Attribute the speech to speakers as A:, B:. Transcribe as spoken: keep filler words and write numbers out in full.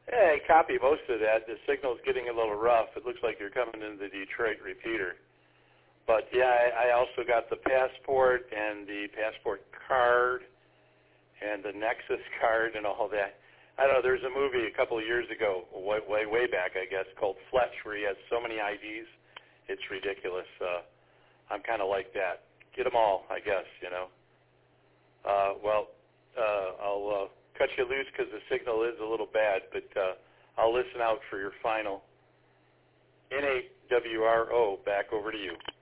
A: Yeah, I copy most of that. The signal's getting a little rough. It looks like you're coming into the Detroit repeater. But, yeah, I, I also got the passport and the passport card and the Nexus card and all that. I don't know, there's a movie a couple of years ago, way, way, way back, I guess, called Fletch, where he has so many I Ds, it's ridiculous. Uh, I'm kind of like that. Get them all, I guess, you know. Uh, well, uh, I'll uh, cut you loose because the signal is a little bad, but uh, I'll listen out for your final N A W R O. Back over to you.